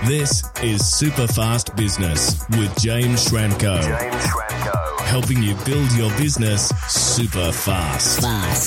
This is Superfast Business with James Schramko. Helping you build your business super fast.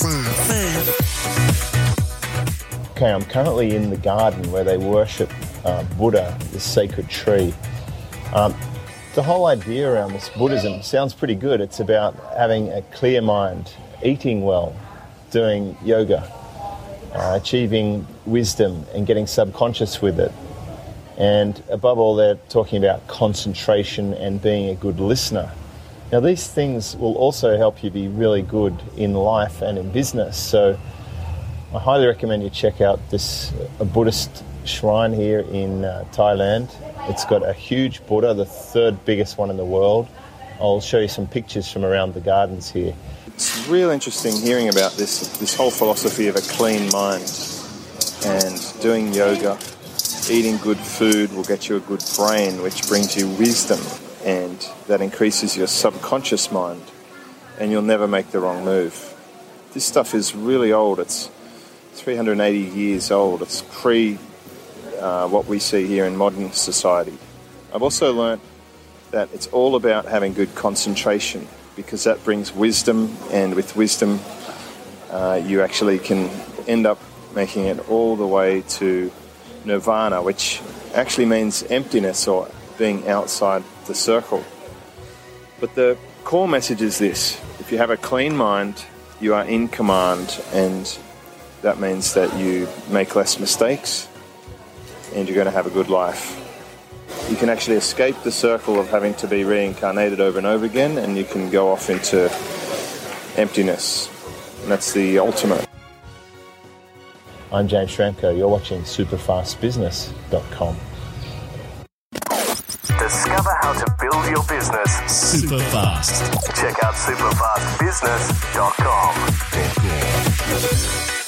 Okay, I'm currently in the garden where they worship Buddha, this sacred tree. The whole idea around this Buddhism sounds pretty good. It's about having a clear mind, eating well, doing yoga, achieving wisdom and getting subconscious with it. And above all, they're talking about concentration and being a good listener. Now, these things will also help you be really good in life and in business. So I highly recommend you check out this Buddhist shrine here in Thailand. It's got a huge Buddha, the third biggest one in the world. I'll show you some pictures from around the gardens here. It's real interesting hearing about this whole philosophy of a clean mind and doing yoga. Eating good food will get you a good brain, which brings you wisdom, and that increases your subconscious mind, and you'll never make the wrong move. This stuff is really old. It's 380 years old. It's pre what we see here in modern society. I've also learnt that it's all about having good concentration, because that brings wisdom, and with wisdom you actually can end up making it all the way to nirvana, which actually means emptiness or being outside the circle. But the core message is this: if you have a clean mind, you are in command, and that means that you make less mistakes and you're going to have a good life. You can actually escape the circle of having to be reincarnated over and over again, and you can go off into emptiness. And that's the ultimate. I'm James Schramko. You're watching superfastbusiness.com. Discover how to build your business super fast. Check out superfastbusiness.com.